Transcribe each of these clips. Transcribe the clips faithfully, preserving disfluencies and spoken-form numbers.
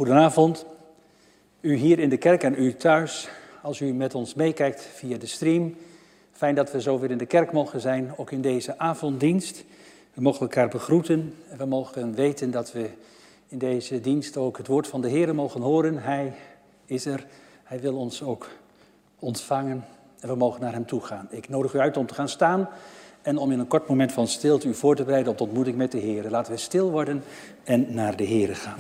Goedenavond, u hier in de kerk en u thuis, als u met ons meekijkt via de stream. Fijn dat we zo weer in de kerk mogen zijn, ook in deze avonddienst. We mogen elkaar begroeten en we mogen weten dat we in deze dienst ook het woord van de Heer mogen horen. Hij is er, hij wil ons ook ontvangen en we mogen naar hem toe gaan. Ik nodig u uit om te gaan staan en om in een kort moment van stilte u voor te bereiden op de ontmoeting met de Heer. Laten we stil worden en naar de Heer gaan.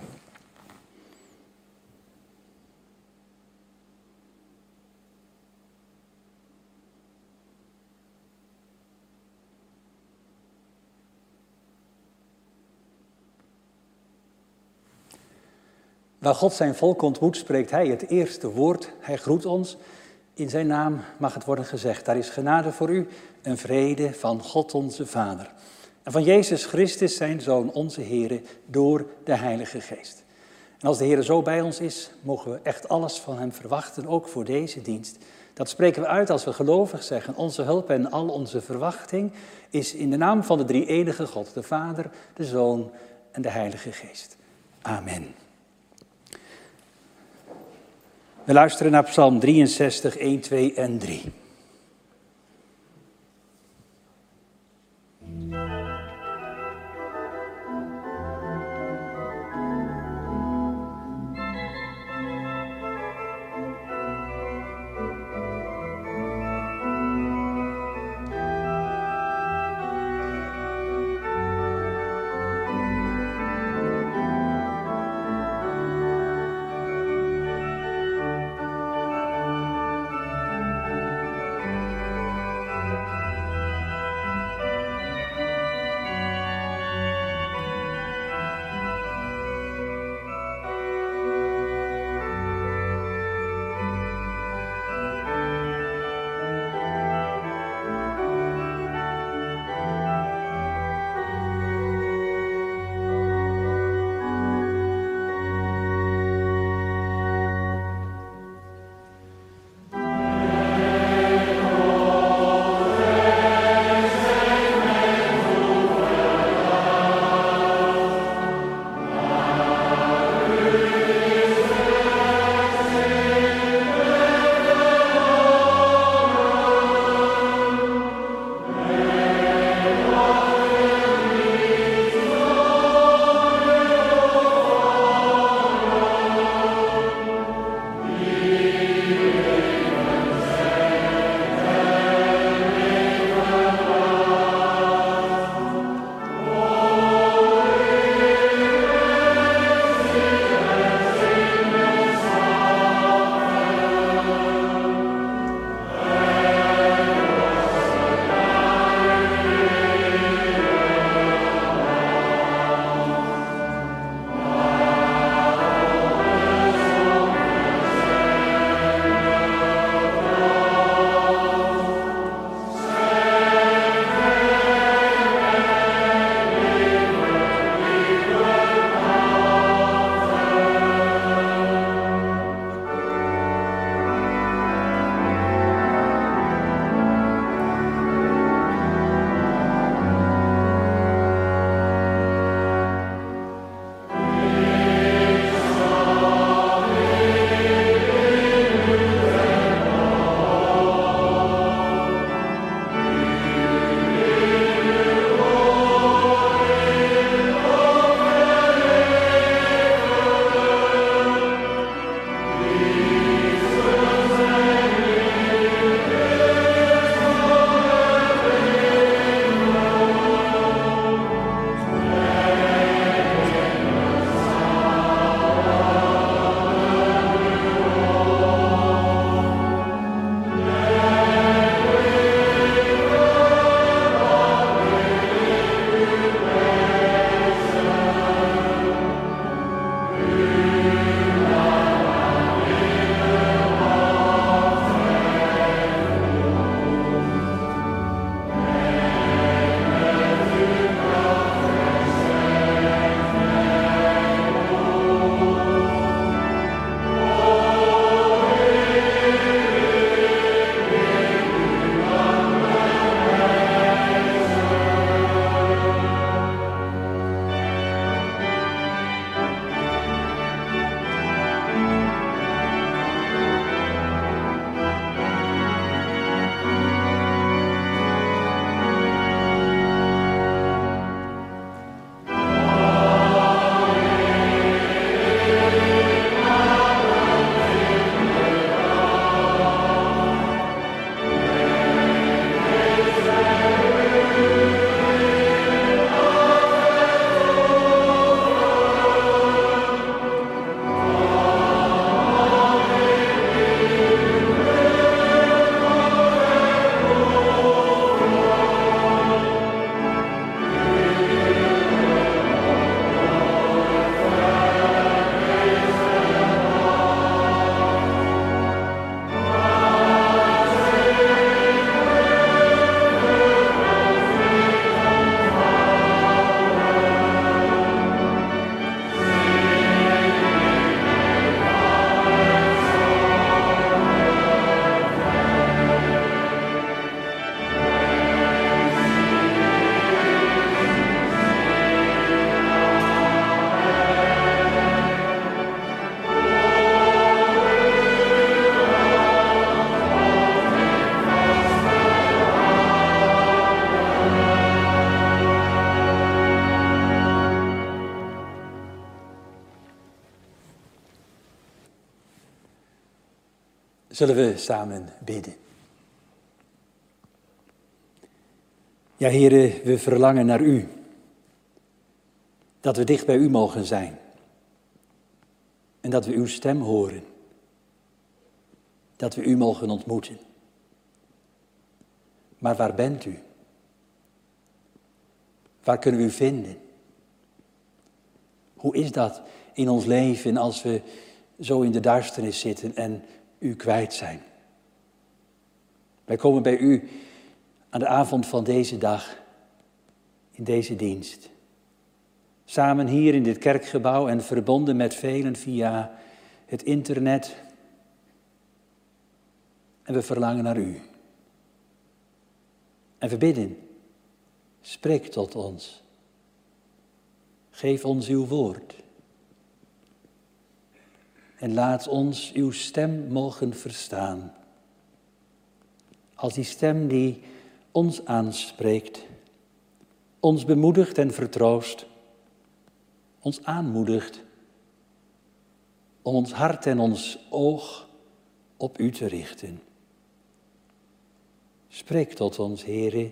Waar God zijn volk ontmoet, spreekt hij het eerste woord. Hij groet ons. In zijn naam mag het worden gezegd. Daar is genade voor u en vrede van God onze Vader. En van Jezus Christus, zijn Zoon, onze Heer, door de Heilige Geest. En als de Heer zo bij ons is, mogen we echt alles van hem verwachten, ook voor deze dienst. Dat spreken we uit als we gelovig zeggen. Onze hulp en al onze verwachting is in de naam van de drie-enige God, de Vader, de Zoon en de Heilige Geest. Amen. We luisteren naar Psalm drieënzestig, een, twee en drie. Zullen we samen bidden? Ja, Heere, we verlangen naar U. Dat we dicht bij U mogen zijn. En dat we Uw stem horen. Dat we U mogen ontmoeten. Maar waar bent U? Waar kunnen we U vinden? Hoe is dat in ons leven als we zo in de duisternis zitten en U kwijt zijn? Wij komen bij U aan de avond van deze dag, in deze dienst. Samen hier in dit kerkgebouw en verbonden met velen via het internet. En we verlangen naar U. En we bidden, spreek tot ons. Geef ons uw woord. En laat ons uw stem mogen verstaan. Als die stem die ons aanspreekt, ons bemoedigt en vertroost, ons aanmoedigt om ons hart en ons oog op u te richten. Spreek tot ons, Heere,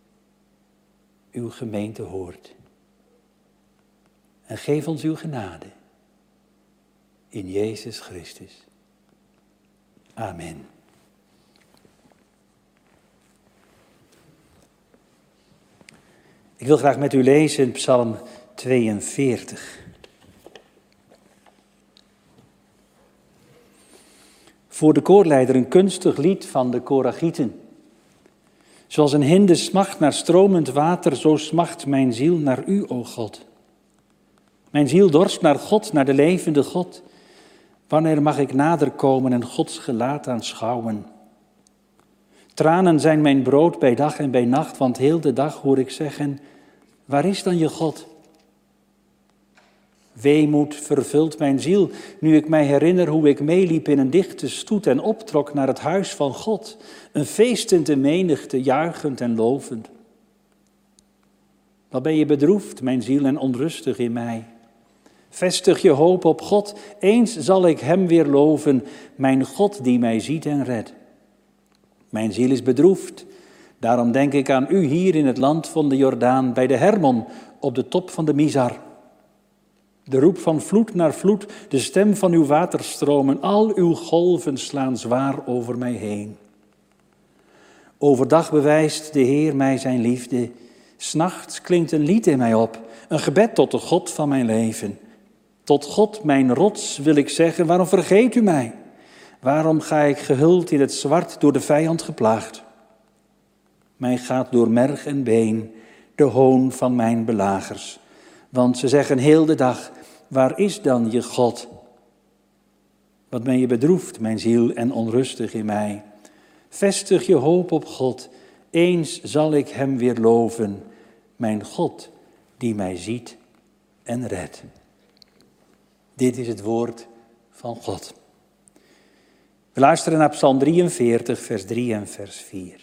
uw gemeente hoort. En geef ons uw genade. In Jezus Christus. Amen. Ik wil graag met u lezen Psalm tweeënveertig. Voor de koorleider een kunstig lied van de Koragieten. Zoals een hinde smacht naar stromend water, zo smacht mijn ziel naar u, o God. Mijn ziel dorst naar God, naar de levende God. Wanneer mag ik nader komen en Gods gelaat aanschouwen? Tranen zijn mijn brood bij dag en bij nacht, want heel de dag hoor ik zeggen, waar is dan je God? Weemoed vervult mijn ziel, nu ik mij herinner hoe ik meeliep in een dichte stoet en optrok naar het huis van God, een feestende menigte, juichend en lovend. Wat ben je bedroefd, mijn ziel, en onrustig in mij? Vestig je hoop op God, eens zal ik hem weer loven, mijn God die mij ziet en redt. Mijn ziel is bedroefd, daarom denk ik aan u hier in het land van de Jordaan, bij de Hermon, op de top van de Mizar. De roep van vloed naar vloed, de stem van uw waterstromen, al uw golven slaan zwaar over mij heen. Overdag bewijst de Heer mij zijn liefde, 's nachts klinkt een lied in mij op, een gebed tot de God van mijn leven. Tot God, mijn rots, wil ik zeggen, waarom vergeet u mij? Waarom ga ik gehuld in het zwart door de vijand geplaagd? Mij gaat door merg en been de hoon van mijn belagers. Want ze zeggen heel de dag, waar is dan je God? Wat ben je bedroefd, mijn ziel, en onrustig in mij? Vestig je hoop op God, eens zal ik hem weer loven. Mijn God, die mij ziet en redt. Dit is het woord van God. We luisteren naar Psalm drieënveertig, vers drie en vers vier.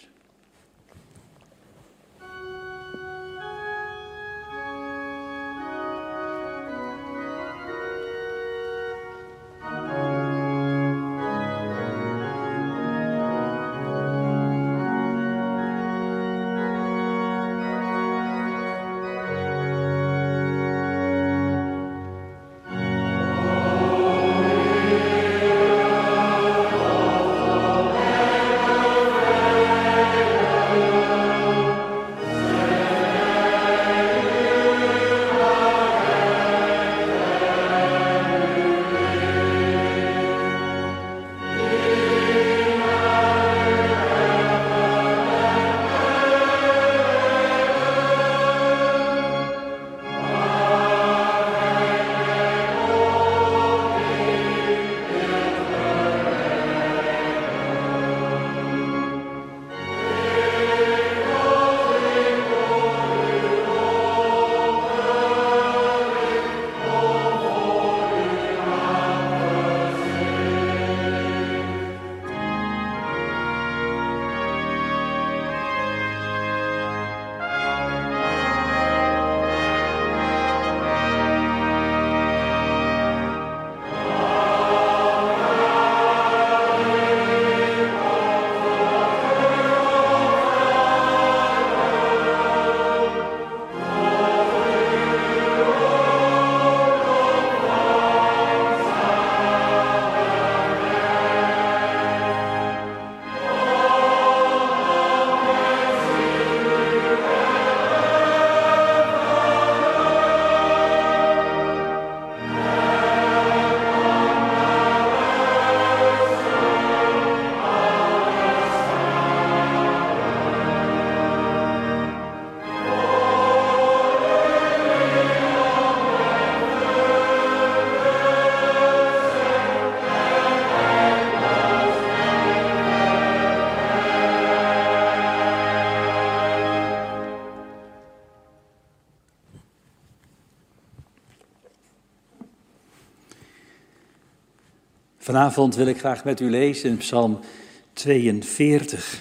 Vanavond wil ik graag met u lezen in Psalm tweeënveertig.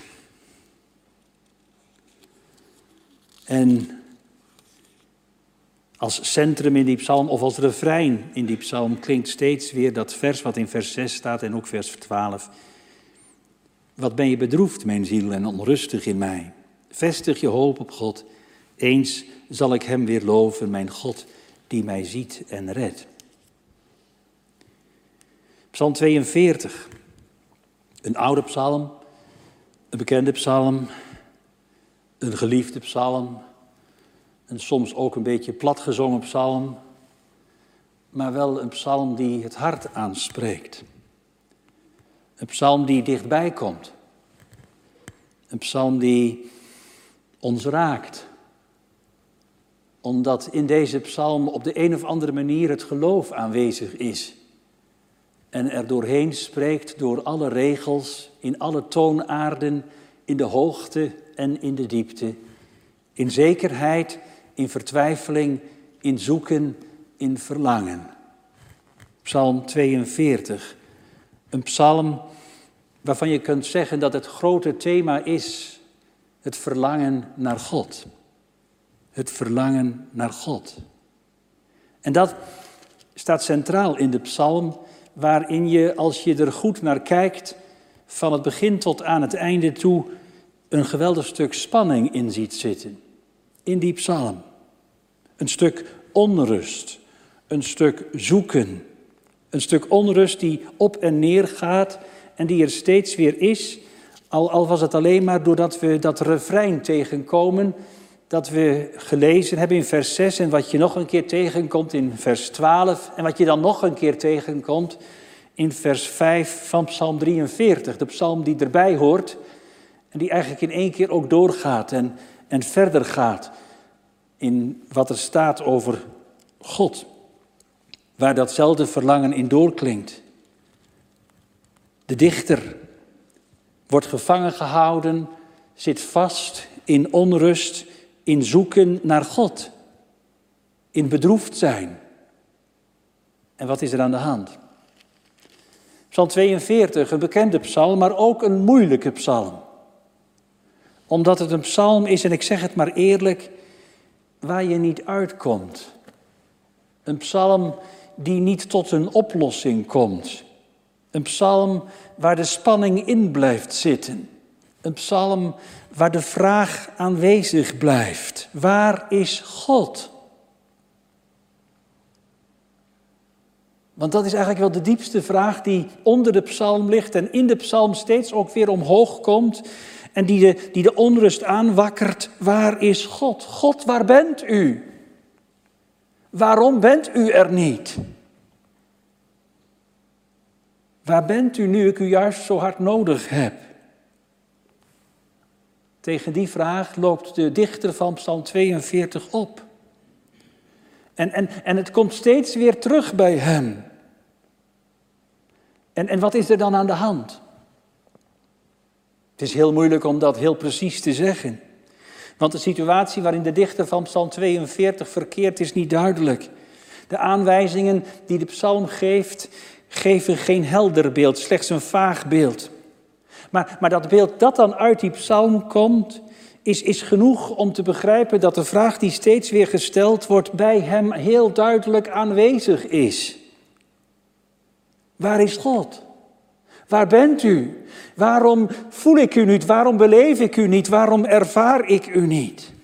En als centrum in die psalm, of als refrein in die psalm, klinkt steeds weer dat vers wat in vers zes staat en ook vers twaalf. Wat ben je bedroefd, mijn ziel, en onrustig in mij. Vestig je hoop op God. Eens zal ik hem weer loven, mijn God, die mij ziet en redt. Psalm tweeënveertig. Een oude psalm, een bekende psalm, een geliefde psalm, een soms ook een beetje platgezongen psalm, maar wel een psalm die het hart aanspreekt. Een psalm die dichtbij komt. Een psalm die ons raakt. Omdat in deze psalm op de een of andere manier het geloof aanwezig is. En er doorheen spreekt door alle regels, in alle toonaarden, in de hoogte en in de diepte. In zekerheid, in vertwijfeling, in zoeken, in verlangen. Psalm tweeënveertig. Een psalm waarvan je kunt zeggen dat het grote thema is het verlangen naar God. Het verlangen naar God. En dat staat centraal in de psalm, waarin je, als je er goed naar kijkt, van het begin tot aan het einde toe een geweldig stuk spanning in ziet zitten. In die psalm. Een stuk onrust, een stuk zoeken. Een stuk onrust die op en neer gaat en die er steeds weer is, al, al was het alleen maar doordat we dat refrein tegenkomen, dat we gelezen hebben in vers zes en wat je nog een keer tegenkomt in vers twaalf en wat je dan nog een keer tegenkomt in vers vijf van Psalm drieënveertig, de psalm die erbij hoort en die eigenlijk in één keer ook doorgaat en, en verder gaat in wat er staat over God, waar datzelfde verlangen in doorklinkt. De dichter wordt gevangen gehouden, zit vast in onrust, in zoeken naar God, in bedroefd zijn. En wat is er aan de hand? Psalm tweeënveertig, een bekende psalm, maar ook een moeilijke psalm. Omdat het een psalm is, en ik zeg het maar eerlijk, waar je niet uitkomt. Een psalm die niet tot een oplossing komt. Een psalm waar de spanning in blijft zitten. Een psalm waar de vraag aanwezig blijft. Waar is God? Want dat is eigenlijk wel de diepste vraag die onder de psalm ligt en in de psalm steeds ook weer omhoog komt. En die de, die de onrust aanwakkert. Waar is God? God, waar bent u? Waarom bent u er niet? Waar bent u nu ik u juist zo hard nodig heb? Tegen die vraag loopt de dichter van Psalm tweeënveertig op. En, en, en het komt steeds weer terug bij hem. En, en wat is er dan aan de hand? Het is heel moeilijk om dat heel precies te zeggen. Want de situatie waarin de dichter van Psalm tweeënveertig verkeert is niet duidelijk. De aanwijzingen die de psalm geeft, geven geen helder beeld, slechts een vaag beeld. Maar, maar dat beeld dat dan uit die psalm komt, is, is genoeg om te begrijpen dat de vraag die steeds weer gesteld wordt bij hem heel duidelijk aanwezig is. Waar is God? Waar bent u? Waarom voel ik u niet? Waarom beleef ik u niet? Waarom ervaar ik u niet?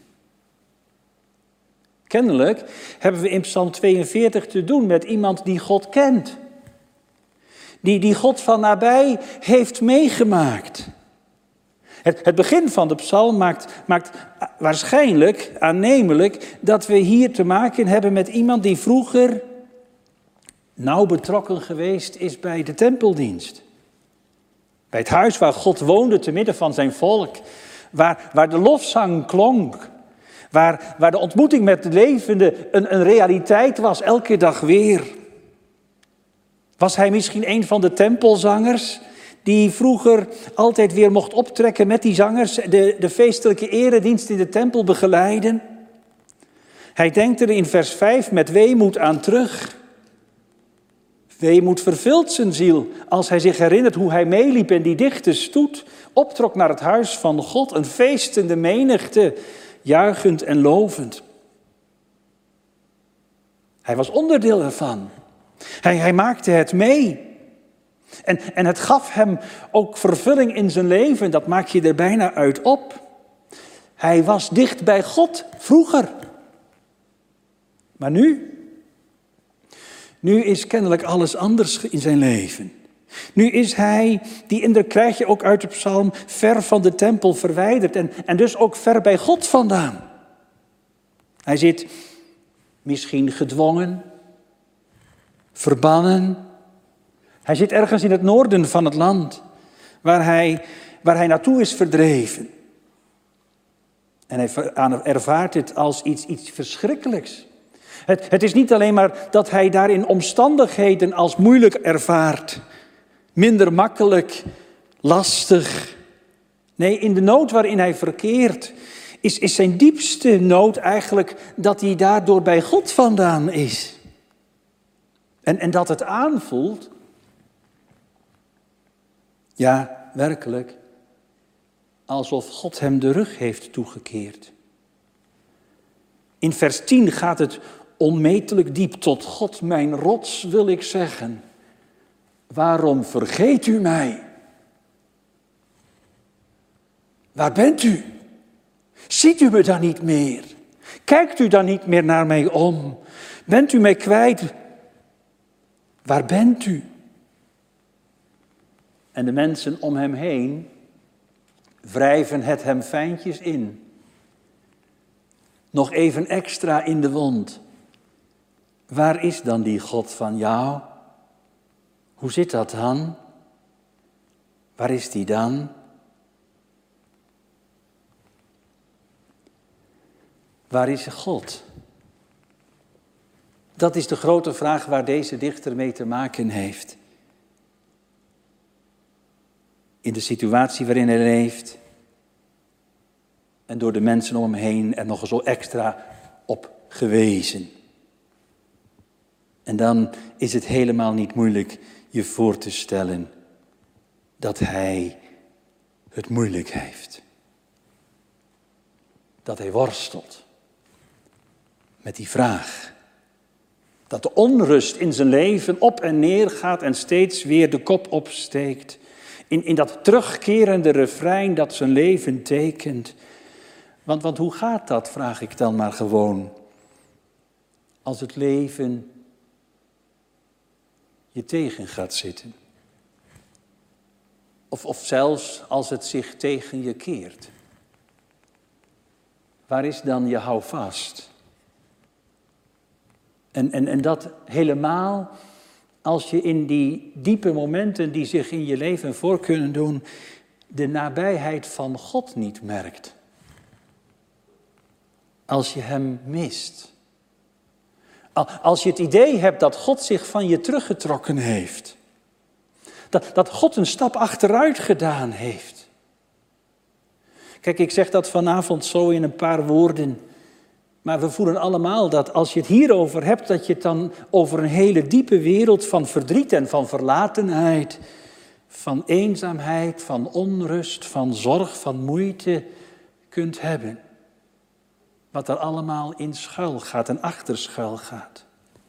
Kennelijk hebben we in Psalm tweeënveertig te doen met iemand die God kent. Die, die God van nabij heeft meegemaakt. Het, het begin van de psalm maakt, maakt waarschijnlijk aannemelijk dat we hier te maken hebben met iemand die vroeger nauw betrokken geweest is bij de tempeldienst. Bij het huis waar God woonde te midden van zijn volk. Waar, waar de lofzang klonk. Waar, waar de ontmoeting met de levende een, een realiteit was, elke dag weer. Was hij misschien een van de tempelzangers die vroeger altijd weer mocht optrekken met die zangers, de, de feestelijke eredienst in de tempel begeleiden? Hij denkt er in vers vijf met weemoed aan terug. Weemoed vervult zijn ziel als hij zich herinnert hoe hij meeliep en die dichte stoet optrok naar het huis van God, een feestende menigte, juichend en lovend. Hij was onderdeel ervan. Hij, hij maakte het mee. En, en het gaf hem ook vervulling in zijn leven, dat maak je er bijna uit op. Hij was dicht bij God vroeger. Maar nu? Nu is kennelijk alles anders in zijn leven. Nu is hij, die indruk krijg je ook uit de psalm, ver van de tempel verwijderd en, en dus ook ver bij God vandaan. Hij zit misschien gedwongen, verbannen. Hij zit ergens in het noorden van het land, waar hij, waar hij naartoe is verdreven. En hij ervaart het als iets, iets verschrikkelijks. Het, het is niet alleen maar dat hij daarin omstandigheden als moeilijk ervaart, minder makkelijk, lastig. Nee, in de nood waarin hij verkeert, is, is zijn diepste nood eigenlijk dat hij daardoor bij God vandaan is. En, en dat het aanvoelt, ja, werkelijk, alsof God hem de rug heeft toegekeerd. In vers tien gaat het onmetelijk diep. Tot God mijn rots wil ik zeggen. Waarom vergeet u mij? Waar bent u? Ziet u me dan niet meer? Kijkt u dan niet meer naar mij om? Bent u mij kwijt? Waar bent u? En de mensen om hem heen wrijven het hem fijntjes in. Nog even extra in de wond. Waar is dan die God van jou? Hoe zit dat dan? Waar is die dan? Waar is God? Dat is de grote vraag waar deze dichter mee te maken heeft. In de situatie waarin hij leeft. En door de mensen om hem heen er nog zo extra op gewezen. En dan is het helemaal niet moeilijk je voor te stellen dat hij het moeilijk heeft. Dat hij worstelt met die vraag. Dat de onrust in zijn leven op en neer gaat en steeds weer de kop opsteekt. In, in dat terugkerende refrein dat zijn leven tekent. Want, want hoe gaat dat, vraag ik dan maar gewoon. Als het leven je tegen gaat zitten. Of, of zelfs als het zich tegen je keert. Waar is dan je houvast? En, en, en dat helemaal als je in die diepe momenten die zich in je leven voor kunnen doen, de nabijheid van God niet merkt. Als je hem mist. Als je het idee hebt dat God zich van je teruggetrokken heeft. Dat, dat God een stap achteruit gedaan heeft. Kijk, ik zeg dat vanavond zo in een paar woorden. Maar we voelen allemaal dat als je het hierover hebt, dat je het dan over een hele diepe wereld van verdriet en van verlatenheid, van eenzaamheid, van onrust, van zorg, van moeite kunt hebben. Wat er allemaal in schuil gaat en achter schuil gaat.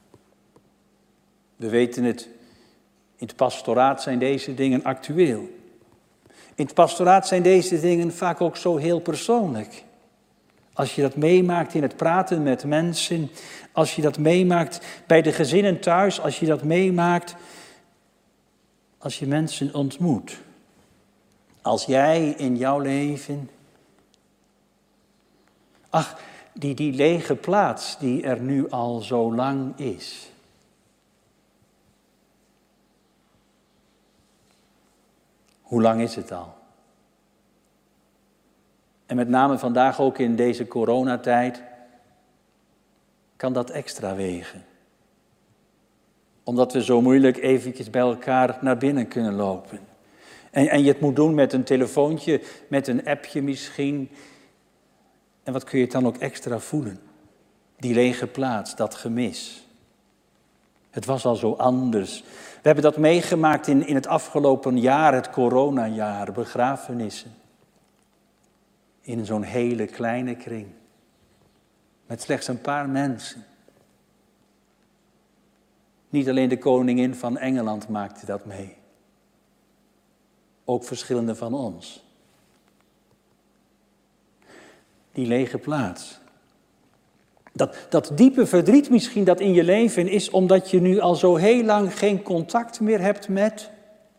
We weten het, in het pastoraat zijn deze dingen actueel. In het pastoraat zijn deze dingen vaak ook zo heel persoonlijk. Als je dat meemaakt in het praten met mensen, als je dat meemaakt bij de gezinnen thuis, als je dat meemaakt als je mensen ontmoet. Als jij in jouw leven, ach, die, die lege plaats die er nu al zo lang is. Hoe lang is het al? En met name vandaag ook in deze coronatijd kan dat extra wegen. Omdat we zo moeilijk eventjes bij elkaar naar binnen kunnen lopen. En, en je het moet doen met een telefoontje, met een appje misschien. En wat kun je het dan ook extra voelen? Die lege plaats, dat gemis. Het was al zo anders. We hebben dat meegemaakt in, in het afgelopen jaar, het coronajaar, begrafenissen. In zo'n hele kleine kring. Met slechts een paar mensen. Niet alleen de koningin van Engeland maakte dat mee. Ook verschillende van ons. Die lege plaats. Dat, dat diepe verdriet misschien dat in je leven is omdat je nu al zo heel lang geen contact meer hebt met...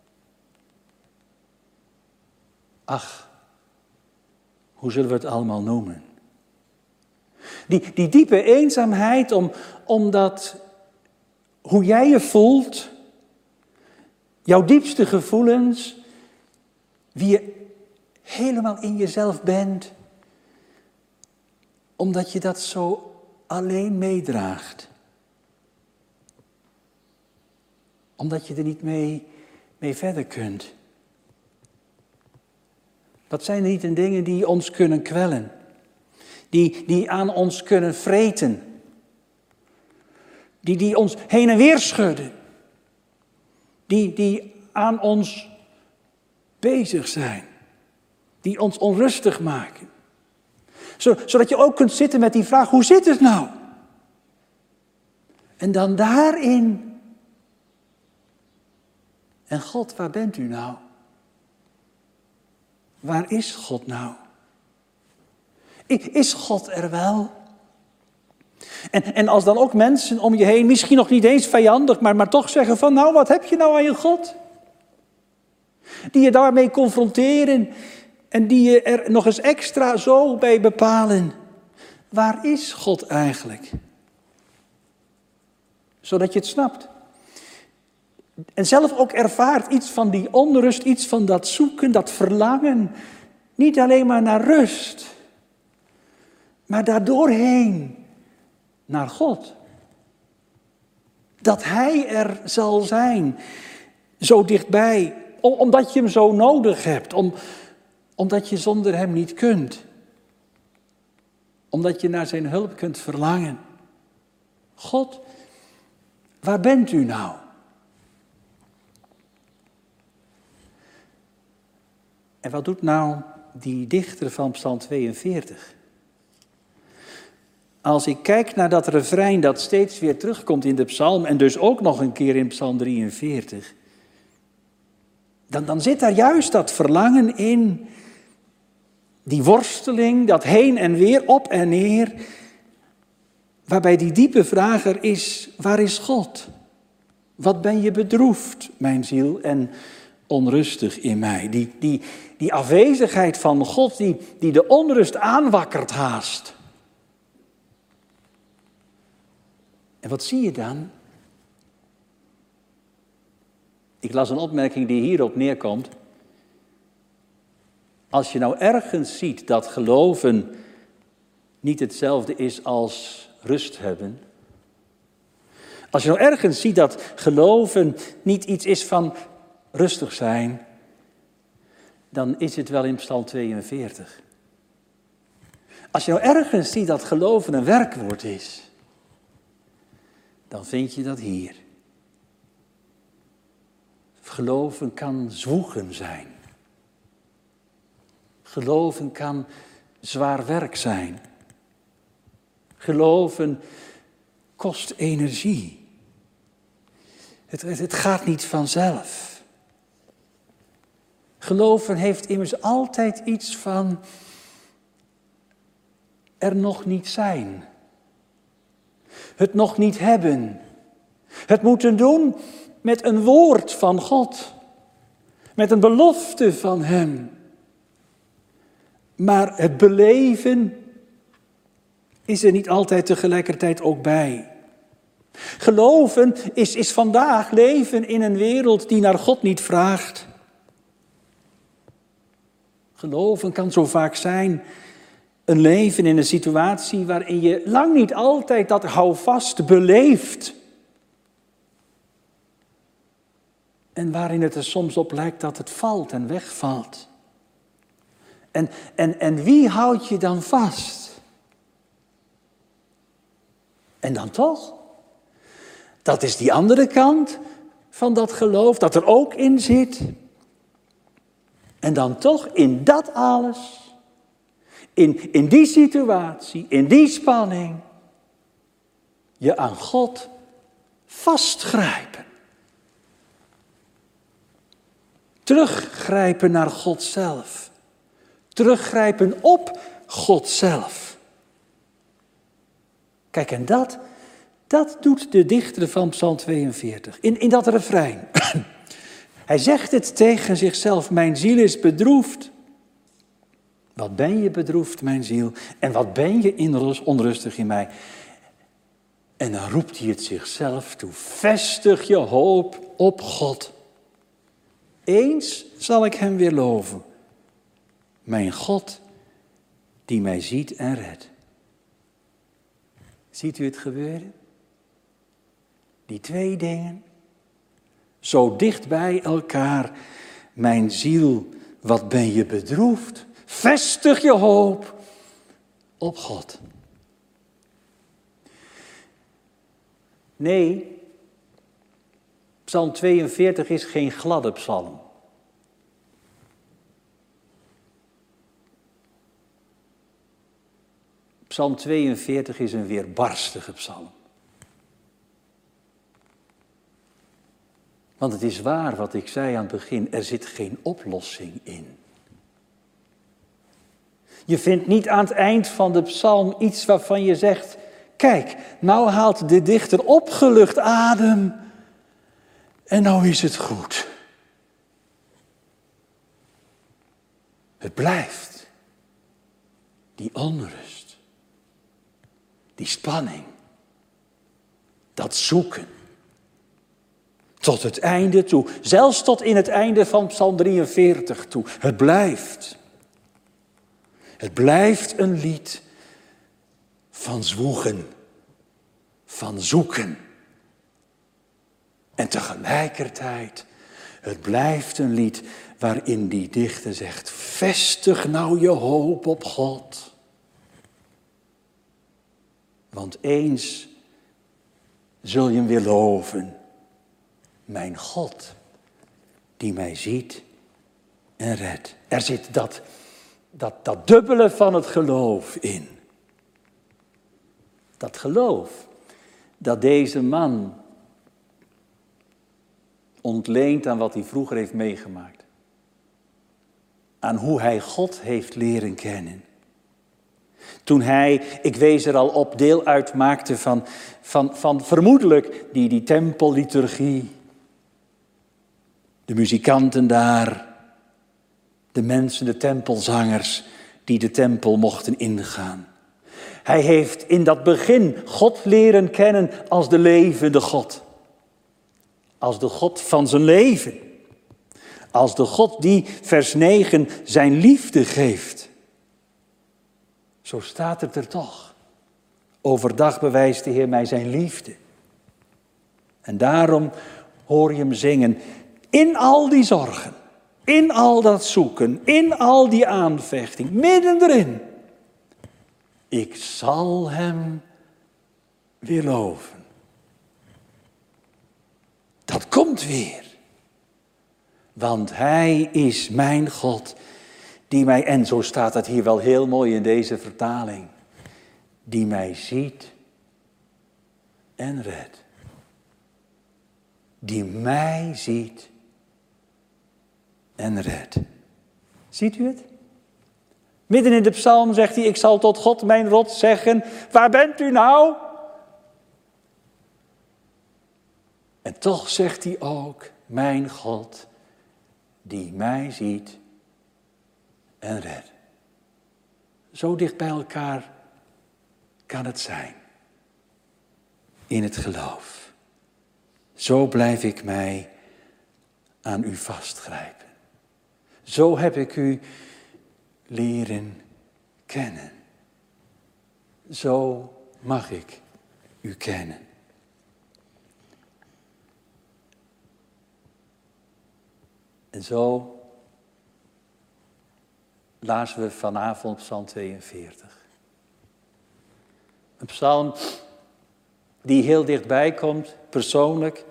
Ach, hoe zullen we het allemaal noemen? Die, die diepe eenzaamheid om, omdat hoe jij je voelt, jouw diepste gevoelens, wie je helemaal in jezelf bent, omdat je dat zo alleen meedraagt. Omdat je er niet mee, mee verder kunt. Dat zijn niet de dingen die ons kunnen kwellen. Die, die aan ons kunnen vreten. Die, die ons heen en weer schudden. Die, die aan ons bezig zijn. Die ons onrustig maken. Zodat je ook kunt zitten met die vraag, hoe zit het nou? En dan daarin. En God, waar bent u nou? Waar is God nou? Is God er wel? En, en als dan ook mensen om je heen, misschien nog niet eens vijandig, maar, maar toch zeggen van, nou, wat heb je nou aan je God? Die je daarmee confronteren en die je er nog eens extra zo bij bepalen. Waar is God eigenlijk? Zodat je het snapt. En zelf ook ervaart iets van die onrust, iets van dat zoeken, dat verlangen. Niet alleen maar naar rust, maar daardoorheen naar God. Dat Hij er zal zijn, zo dichtbij, omdat je Hem zo nodig hebt, om, omdat je zonder Hem niet kunt. Omdat je naar Zijn hulp kunt verlangen. God, waar bent u nou? En wat doet nou die dichter van Psalm tweeënveertig? Als ik kijk naar dat refrein dat steeds weer terugkomt in de psalm en dus ook nog een keer in Psalm drieënveertig, dan, dan zit daar juist dat verlangen in, die worsteling, dat heen en weer, op en neer, waarbij die diepe vraag er is, waar is God? Wat ben je bedroefd, mijn ziel, en onrustig in mij? Die, die, die afwezigheid van God, die, die de onrust aanwakkert haast. En wat zie je dan? Ik las een opmerking die hierop neerkomt. Als je nou ergens ziet dat geloven niet hetzelfde is als rust hebben. Als je nou ergens ziet dat geloven niet iets is van rustig zijn, dan is het wel in Psalm tweeënveertig. Als je nou ergens ziet dat geloven een werkwoord is, dan vind je dat hier. Geloven kan zwoegen zijn. Geloven kan zwaar werk zijn. Geloven kost energie. Het, het, het gaat niet vanzelf. Geloven heeft immers altijd iets van er nog niet zijn. Het nog niet hebben. Het moeten doen met een woord van God. Met een belofte van Hem. Maar het beleven is er niet altijd tegelijkertijd ook bij. Geloven is, is vandaag leven in een wereld die naar God niet vraagt. Geloven kan zo vaak zijn een leven in een situatie waarin je lang niet altijd dat houvast beleeft. En waarin het er soms op lijkt dat het valt en wegvalt. En, en, en wie houdt je dan vast? En dan toch? Dat is die andere kant van dat geloof, dat er ook in zit. En dan toch in dat alles, in, in die situatie, in die spanning, je aan God vastgrijpen. Teruggrijpen naar God zelf. Teruggrijpen op God zelf. Kijk, en dat, dat doet de dichter van Psalm tweeënveertig. In, in dat refrein. Hij zegt het tegen zichzelf. Mijn ziel is bedroefd. Wat ben je bedroefd, mijn ziel? En wat ben je inrust, onrustig in mij? En dan roept hij het zichzelf toe. Vestig je hoop op God. Eens zal ik hem weer loven. Mijn God, die mij ziet en redt. Ziet u het gebeuren? Die twee dingen. Zo dicht bij elkaar. Mijn ziel, wat ben je bedroefd. Vestig je hoop op God. Nee, Psalm tweeënveertig is geen gladde psalm. Psalm tweeënveertig is een weerbarstige psalm. Want het is waar wat ik zei aan het begin, er zit geen oplossing in. Je vindt niet aan het eind van de psalm iets waarvan je zegt, kijk, nou haalt de dichter opgelucht adem en nou is het goed. Het blijft. Die onrust. Die spanning. Dat zoeken. Tot het einde toe. Zelfs tot in het einde van Psalm drieënveertig toe. Het blijft. Het blijft een lied van zwoegen. Van zoeken. En tegelijkertijd, het blijft een lied waarin die dichter zegt, vestig nou je hoop op God. Want eens zul je hem weer loven. Mijn God, die mij ziet en redt. Er zit dat, dat, dat dubbele van het geloof in. Dat geloof dat deze man ontleent aan wat hij vroeger heeft meegemaakt. Aan hoe hij God heeft leren kennen. Toen hij, ik wees er al op, deel uitmaakte van, van, van vermoedelijk die, die tempelliturgie. De muzikanten daar, de mensen, de tempelzangers die de tempel mochten ingaan. Hij heeft in dat begin God leren kennen als de levende God. Als de God van zijn leven. Als de God die, vers negen, zijn liefde geeft. Zo staat het er toch. Overdag bewijst de Heer mij zijn liefde. En daarom hoor je hem zingen. In al die zorgen. In al dat zoeken. In al die aanvechting. Midden erin. Ik zal hem weer loven. Dat komt weer. Want hij is mijn God, die mij, en zo staat het hier wel heel mooi in deze vertaling, die mij ziet en redt. Die mij ziet en redt. Ziet u het? Midden in de psalm zegt hij, ik zal tot God mijn rots zeggen, waar bent u nou? En toch zegt hij ook, mijn God, die mij ziet en redt. Zo dicht bij elkaar kan het zijn. In het geloof. Zo blijf ik mij aan u vastgrijpen. Zo heb ik u leren kennen. Zo mag ik u kennen. En zo lazen we vanavond Psalm tweeënveertig. Een psalm die heel dichtbij komt, persoonlijk,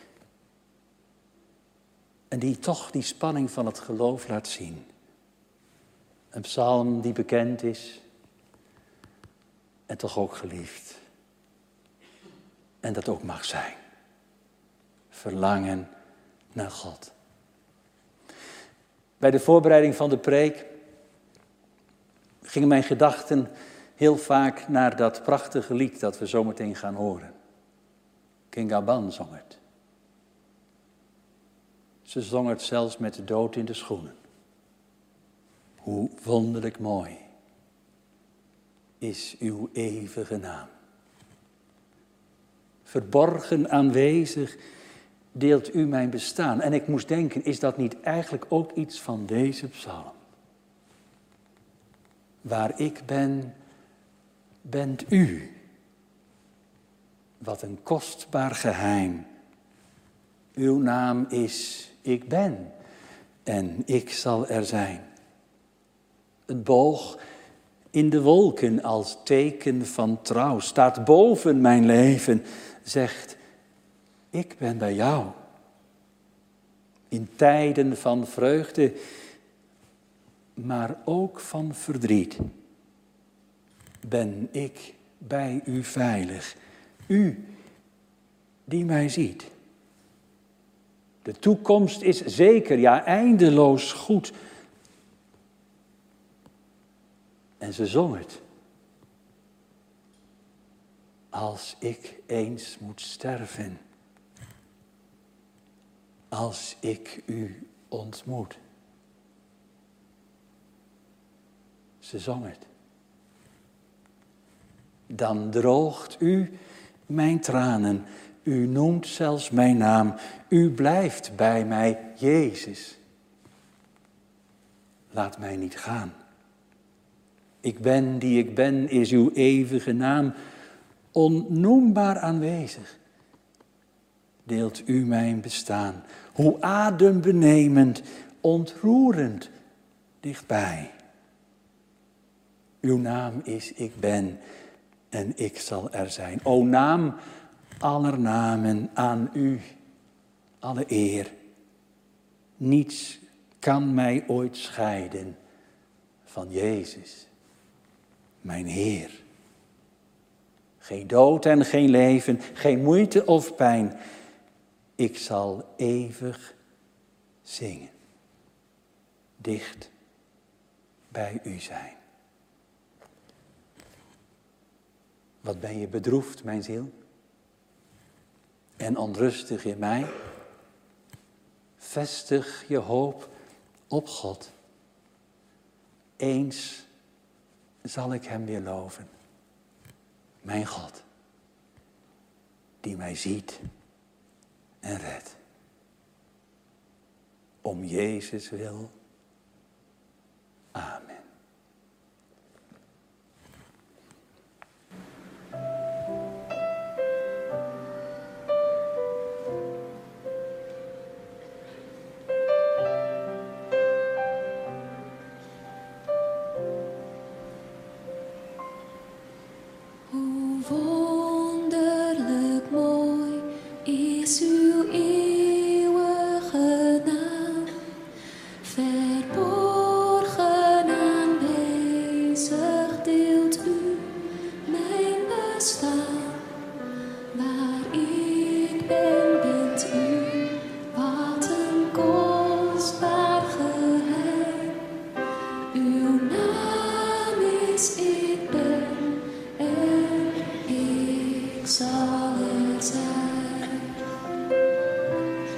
en die toch die spanning van het geloof laat zien. Een psalm die bekend is en toch ook geliefd. En dat ook mag zijn. Verlangen naar God. Bij de voorbereiding van de preek gingen mijn gedachten heel vaak naar dat prachtige lied dat we zometeen gaan horen. King Alban zong het. Ze zong het zelfs met de dood in de schoenen. Hoe wonderlijk mooi is uw eeuwige naam. Verborgen aanwezig deelt u mijn bestaan. En ik moest denken, is dat niet eigenlijk ook iets van deze psalm? Waar ik ben, bent u. Wat een kostbaar geheim. Uw naam is ik ben en ik zal er zijn. Het boog in de wolken als teken van trouw staat boven mijn leven, zegt ik ben bij jou. In tijden van vreugde, maar ook van verdriet, ben ik bij u veilig. U die mij ziet. De toekomst is zeker, ja eindeloos goed. En ze zong het. Als ik eens moet sterven. Als ik u ontmoet. Ze zong het. Dan droogt u mijn tranen. U noemt zelfs mijn naam. U blijft bij mij, Jezus. Laat mij niet gaan. Ik ben die ik ben, is uw eeuwige naam. Onnoembaar aanwezig. Deelt u mijn bestaan. Hoe adembenemend, ontroerend dichtbij. Uw naam is ik ben en ik zal er zijn. O naam aller namen, aan u alle eer. Niets kan mij ooit scheiden van Jezus, mijn Heer. Geen dood en geen leven, geen moeite of pijn. Ik zal eeuwig zingen. Dicht bij u zijn. Wat ben je bedroefd, mijn ziel? En onrustig in mij? Vestig je hoop op God. Eens zal ik hem weer loven. Mijn God, die mij ziet en redt. Om Jezus wil. Amen. Zal het zijn.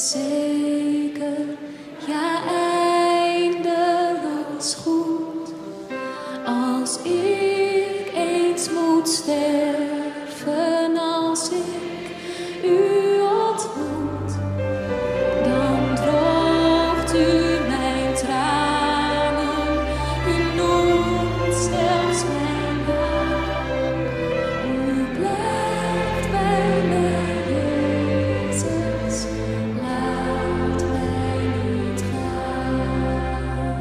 zeker, ja eindeloos goed. Als ik eens moet sterven, als ik u ontmoet, dan droogt u mijn tranen, u noemt zelfs mijn naam. U blijft bij mij, Jezus, laat mij niet gaan.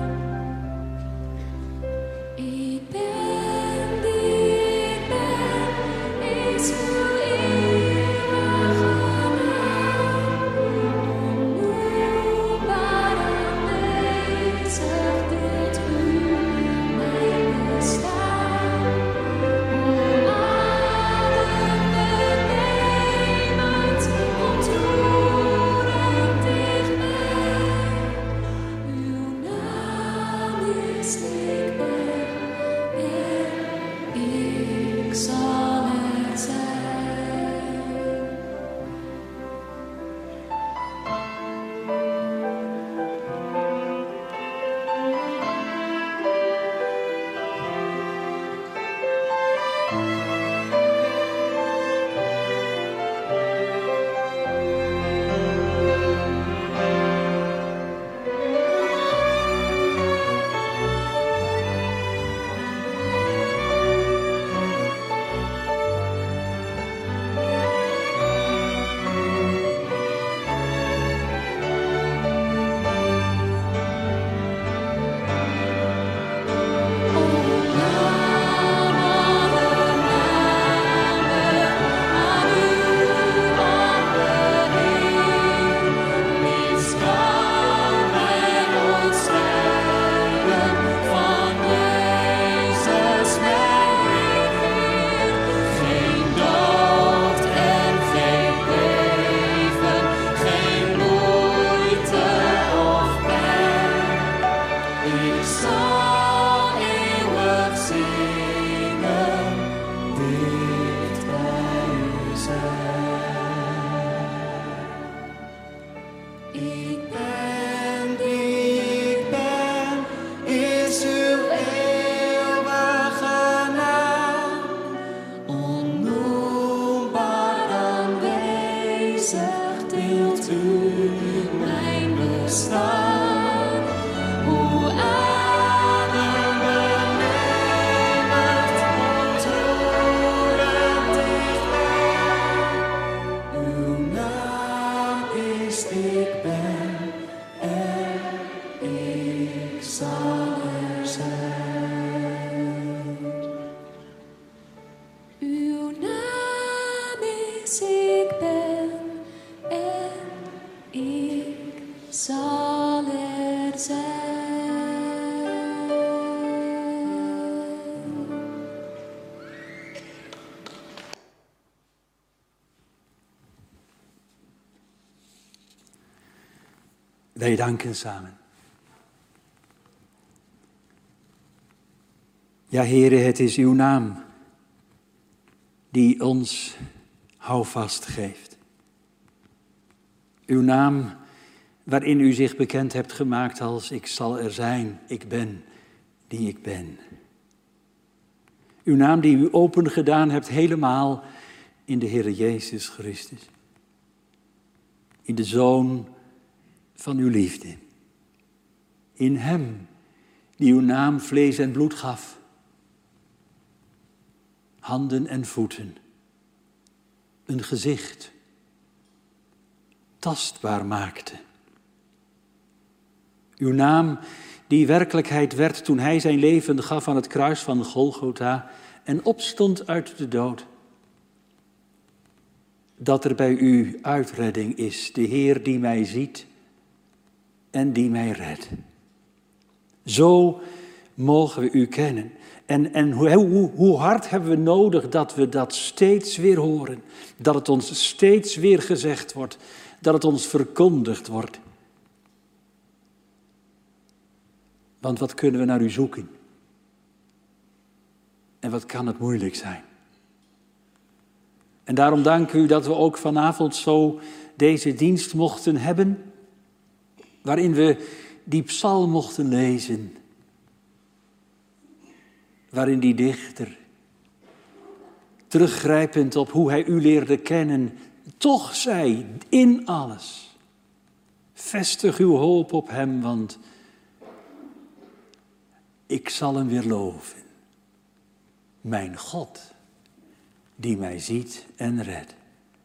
Ik ben die ik ben, is uw eeuwige naam. Onnoembaar aanwezig deelt u mijn bestaan. Adembenemend, ontroerend dichtbij. Uw naam is ik ben en ik zal er zijn. Ik ben die ik ben, is uw eeuwige naam. Onnoembaar aanwezig deelt u mijn bestaan. Hoe adembenemend, ontroerend dichtbij. Uw naam is ik ben en ik zal er zijn. Uw naam is ik ben en ik zal er zijn. Wij danken samen. Ja, Heere, het is uw naam die ons houvast geeft. Uw naam waarin u zich bekend hebt gemaakt als ik zal er zijn, ik ben die ik ben. Uw naam die u open gedaan hebt helemaal in de Heere Jezus Christus. In de Zoon van uw liefde. In hem die uw naam vlees en bloed gaf. Handen en voeten. Een gezicht. Tastbaar maakte. Uw naam die werkelijkheid werd toen hij zijn leven gaf aan het kruis van Golgotha en opstond uit de dood. Dat er bij u uitredding is, de Heer die mij ziet en die mij redt. Zo mogen we u kennen. En, en hoe, hoe, hoe hard hebben we nodig dat we dat steeds weer horen. Dat het ons steeds weer gezegd wordt. Dat het ons verkondigd wordt. Want wat kunnen we naar u zoeken? En wat kan het moeilijk zijn? En daarom danken u dat we ook vanavond zo deze dienst mochten hebben, waarin we die psalm mochten lezen, waarin die dichter, teruggrijpend op hoe hij u leerde kennen, toch zei, in alles, vestig uw hoop op hem, want ik zal hem weer loven. Mijn God, die mij ziet en redt.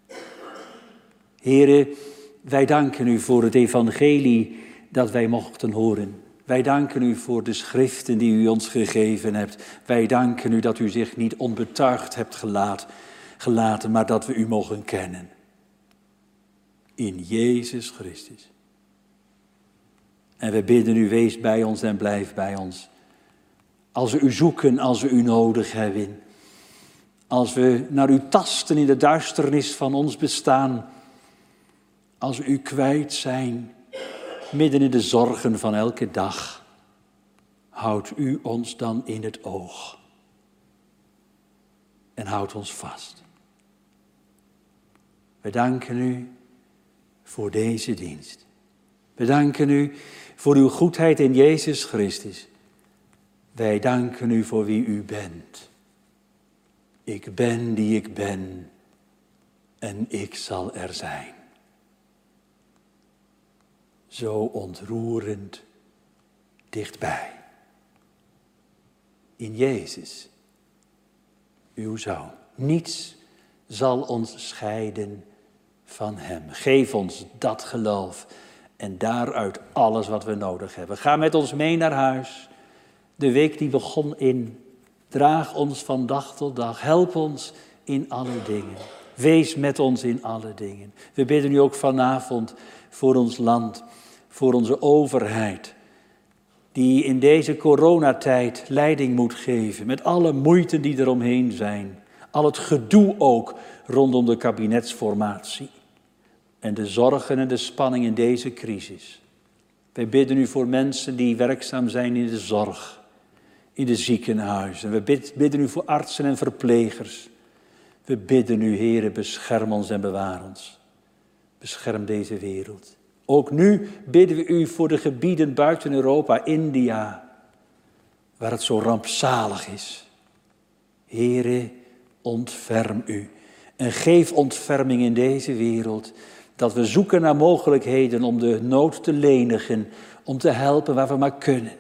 Here, wij danken u voor het evangelie dat wij mochten horen. Wij danken u voor de schriften die u ons gegeven hebt. Wij danken u dat u zich niet onbetuigd hebt gelaat, gelaten, maar dat we u mogen kennen. In Jezus Christus. En we bidden u, wees bij ons en blijf bij ons. Als we u zoeken, als we u nodig hebben. Als we naar u tasten in de duisternis van ons bestaan. Als we u kwijt zijn, midden in de zorgen van elke dag. Houdt u ons dan in het oog. En houdt ons vast. We danken u voor deze dienst. We danken u voor uw goedheid in Jezus Christus. Wij danken u voor wie u bent. Ik ben die ik ben en ik zal er zijn. Zo ontroerend dichtbij. In Jezus, uw Zoon. Niets zal ons scheiden van hem. Geef ons dat geloof en daaruit alles wat we nodig hebben. Ga met ons mee naar huis. De week die begon in. Draag ons van dag tot dag. Help ons in alle dingen. Wees met ons in alle dingen. We bidden u ook vanavond voor ons land, voor onze overheid, die in deze coronatijd leiding moet geven, met alle moeite die er omheen zijn. Al het gedoe ook rondom de kabinetsformatie. En de zorgen en de spanning in deze crisis. Wij bidden u voor mensen die werkzaam zijn in de zorg, in de ziekenhuizen. We bidden u voor artsen en verplegers. We bidden u, Heere, bescherm ons en bewaar ons. Bescherm deze wereld. Ook nu bidden we u voor de gebieden buiten Europa, India, waar het zo rampzalig is. Heere, ontferm u en geef ontferming in deze wereld, dat we zoeken naar mogelijkheden om de nood te lenigen, om te helpen waar we maar kunnen.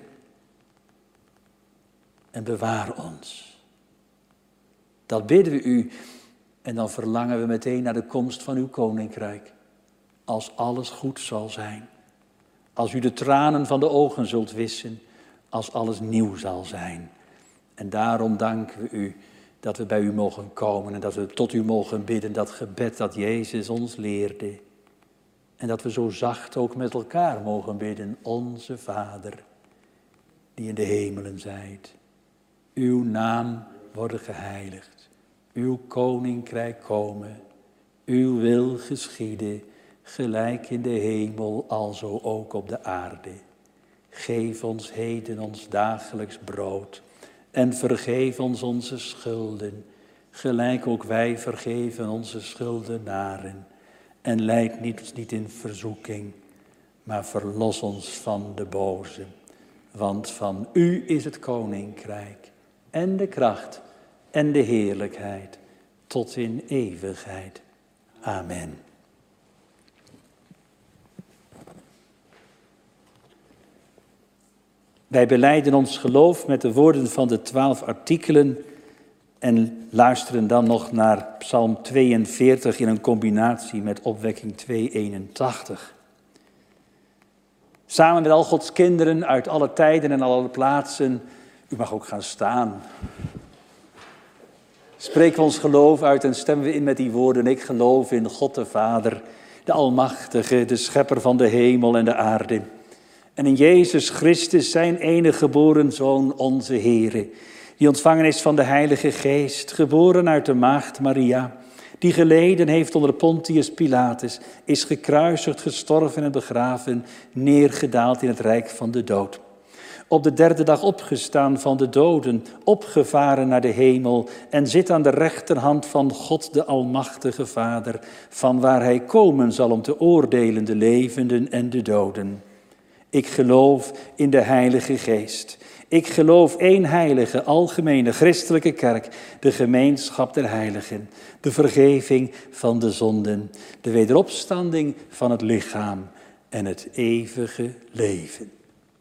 En bewaar ons. Dat bidden we u en dan verlangen we meteen naar de komst van uw koninkrijk. Als alles goed zal zijn. Als u de tranen van de ogen zult wissen. Als alles nieuw zal zijn. En daarom danken we u dat we bij u mogen komen. En dat we tot u mogen bidden. Dat gebed dat Jezus ons leerde. En dat we zo zacht ook met elkaar mogen bidden. Onze Vader, die in de hemelen zijt. Uw naam worden geheiligd. Uw koninkrijk komen. Uw wil geschieden. Gelijk in de hemel, alzo ook op de aarde. Geef ons heden ons dagelijks brood. En vergeef ons onze schulden. Gelijk ook wij vergeven onze schuldenaren. En leid niet ons niet in verzoeking. Maar verlos ons van de boze. Want van u is het koninkrijk. En de kracht. En de heerlijkheid. Tot in eeuwigheid. Amen. Wij belijden ons geloof met de woorden van de twaalf artikelen en luisteren dan nog naar Psalm tweeënveertig in een combinatie met opwekking tweehonderdeenentachtig. Samen met al Gods kinderen uit alle tijden en alle plaatsen, u mag ook gaan staan. Spreken we ons geloof uit en stemmen we in met die woorden. Ik geloof in God de Vader, de Almachtige, de Schepper van de hemel en de aarde. En in Jezus Christus, zijn enige geboren Zoon, onze Heere, die ontvangen is van de Heilige Geest, geboren uit de maagd Maria, die geleden heeft onder Pontius Pilatus, is gekruisigd, gestorven en begraven, neergedaald in het rijk van de dood. op de derde dag opgestaan van de doden, opgevaren naar de hemel en zit aan de rechterhand van God de Almachtige Vader, van waar hij komen zal om te oordelen de levenden en de doden. Ik geloof in de Heilige Geest. Ik geloof één heilige, algemene, christelijke kerk, de gemeenschap der heiligen, de vergeving van de zonden, de wederopstanding van het lichaam en het eeuwige leven.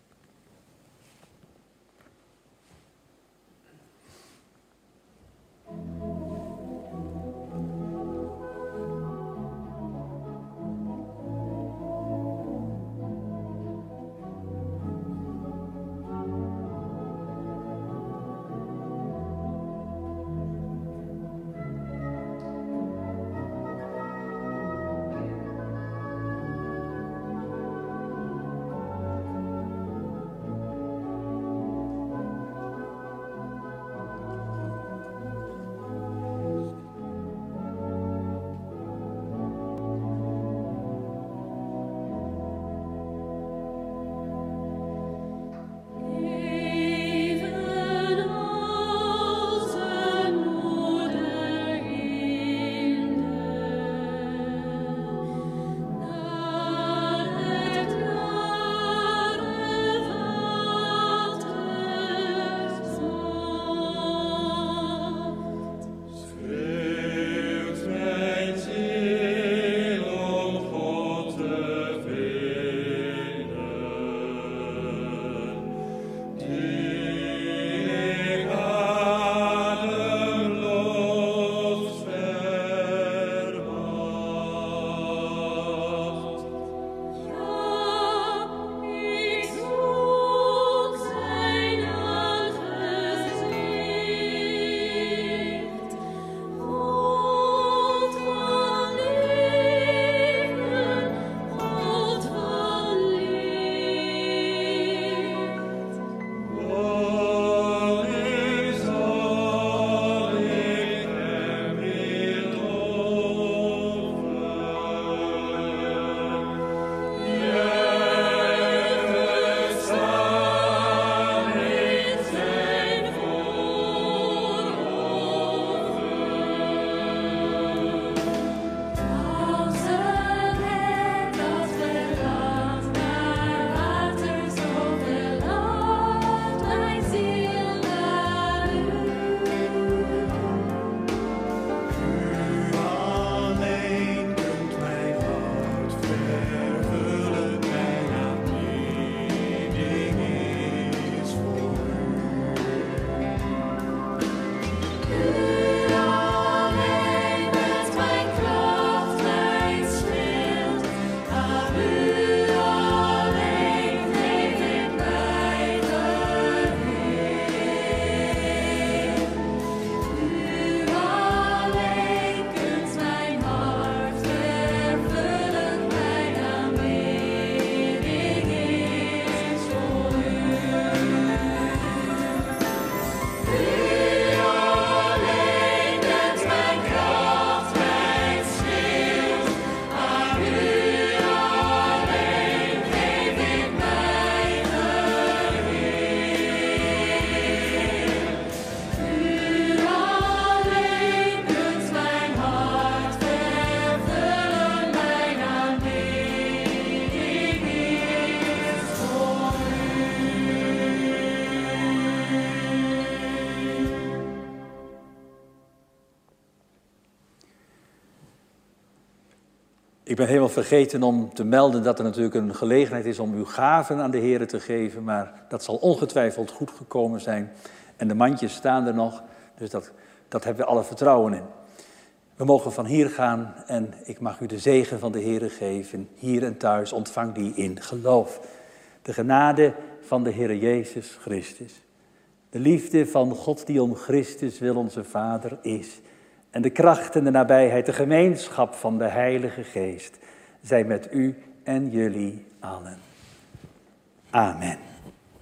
Ik ben helemaal vergeten om te melden dat er natuurlijk een gelegenheid is om uw gaven aan de Heer te geven, maar dat zal ongetwijfeld goed gekomen zijn. En de mandjes staan er nog, dus dat, dat hebben we alle vertrouwen in. We mogen van hier gaan en ik mag u de zegen van de Heer geven, hier en thuis, ontvang die in geloof. De genade van de Heer Jezus Christus, de liefde van God die om Christus wil onze Vader is, en de kracht en de nabijheid, de gemeenschap van de Heilige Geest, zij met u en jullie allen. Amen.